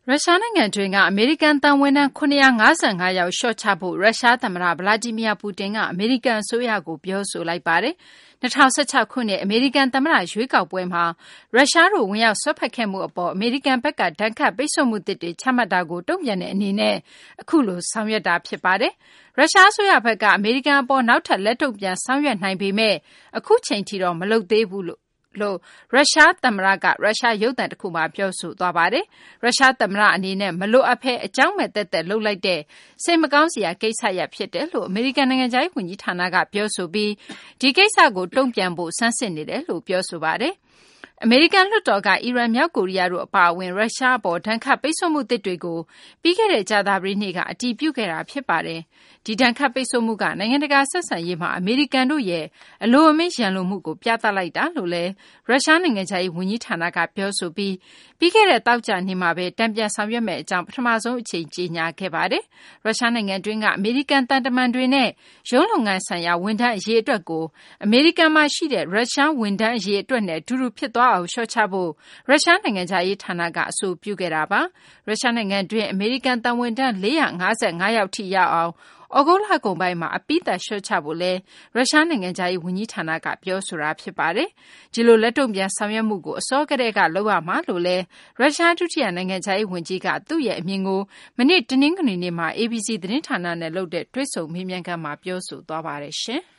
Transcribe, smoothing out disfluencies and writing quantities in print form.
ရုရှားနိုင်ငံတွင်းကအမေရိကန်သံဝန်ထမ်း755ယောက်လျှော့ချဖို့ရုရှားသမ္မတဗလာဒီမီယာပူတင်ကအမေရိကန်အစိုးရကိုပြောဆိုလိုက်ပါတယ်။2016ခုနှစ်အမေရိကန်သမ္မတရွေးကောက်ပွဲမှာရုရှားတို့ဝင်ရောက်ဆွတ်ဖက်ခဲ့မှုအပေါ်အမေရိကန်ဘက်ကဒဏ်ခတ်ပိတ်ဆို့မှုသစ်တွေချမှတ်တာကိုတုံ့ပြန်တဲ့အနေနဲ့အခုလိုဆောင်ရွက်တာဖြစ်ပါတယ်။ရုရှားအစိုးရဘက်ကအမေရိကန်အပေါ်နောက်ထပ်လက်တုံ့ပြန်ဆောင်ရွက်နိုင်ပေမဲ့အခုချိန်ထိတော့မလုပ်သေးဘူးလို့ရုရှားသမ္မတကရုရှားရုပ်သံတစ်ခုမှာပြောဆိုသွားပါတယ်။ရုရှားသမ္မတအနေနဲ့မလိုအပ်ဘဲအကြောင်းမဲ့သက်သက်လုပ်လိုက်တဲ့စိတ်မကောင်းစရာကိစ္စရပ်ဖြစ်တယ်လို့အမေရိကန်နိုင်ငံခြားရေးဝန်ကြီးဌာနကပြောဆိုပြီးဒီကိစ္စကိုတုံ့ပြန်ဖို့ဆန်းစစ်နေတယ်လို့ပြောဆိုပါတယ်။အမေရိကန်လွှတ်တော်ကအီရန်မြောက်ကိုရီးယားတို့အပါအဝင်ရုရှားအပေါ်ဒဏ်ခတ်ပိတ်ဆို့မှုသစ်တွေကိုပြီးခဲ့တဲ့ကြာသပတေးနေ့ကအတည်ပြုခဲ့တာဖြစ်ပါတယ်။ဒီဒဏ်ခတ်ပိတ်ဆို့မှုကနိုင်ငံတကာဆက်ဆံရေးမှာအမေရိကန်တို့ရဲ့အလိုအမင်းရန်လိုမှုကိုပြသလိုက်တာလို့လည်းရုရှားနိုင်ငံခြားရေးဝန်ကြီးဌာနကပြောဆိုပြီးပြီးခဲ့တဲ့သောကြာနေ့မှာပဲတံပြန်ဆောင်ရွက်မဲ့အကြောင်းပထမဆုံးအချိန်ကြေညာခဲ့ပါတယ်။ရုရှားနိုင်ငံတွင်းကအမေရိကန်တန်တမန်တွေနဲ့ရုံးလုပ်ငန်းဆိုင်ရာဝန်ထမ်းအရေးအတွက်ကိုအမေရိကန်မှာရှိတဲ့ရုရှားဝန်ထမ်းအရေးအတွက်နဲ့အတူတူဖြစ်သွားအောင်လျှော့ချဖို့ရုရှားနိုင်ငံခြားရေးဌာနကအဆိုပြုခဲ့တာပါ။ရုရှားနိုင်ငံတွင်းအမေရိကန်တန်ဝန်ထမ်း455ယောက်ထိရောက်အောင်ဩဂုတ်လကုန်ပိုင်းမှာအပိသက်လျှော့ချဖို့လဲရုရှားနိုင်ငံခြားရေးဝန်ကြီးဌာနကပြောဆိုတာဖြစ်ပါတယ်။ဒီလိုလက်တုံ့ပြန်ဆောင်ရွက်မှုကိုအစောကတည်းကလုပ်ရမှာလို့လဲရုရှားဒုတိယနိုင်ငံခြားရေးဝန်ကြီးကသူ့ရဲ့အမြင်ကိုမနေ့တနင်္ဂနွေနေ့မှာ ABC သတင်းဌာနနဲ့လုပ်တဲ့တွေ့ဆုံမေးမြန်းခန်းမှာပြောဆိုသွားပါတယ်ရှင်။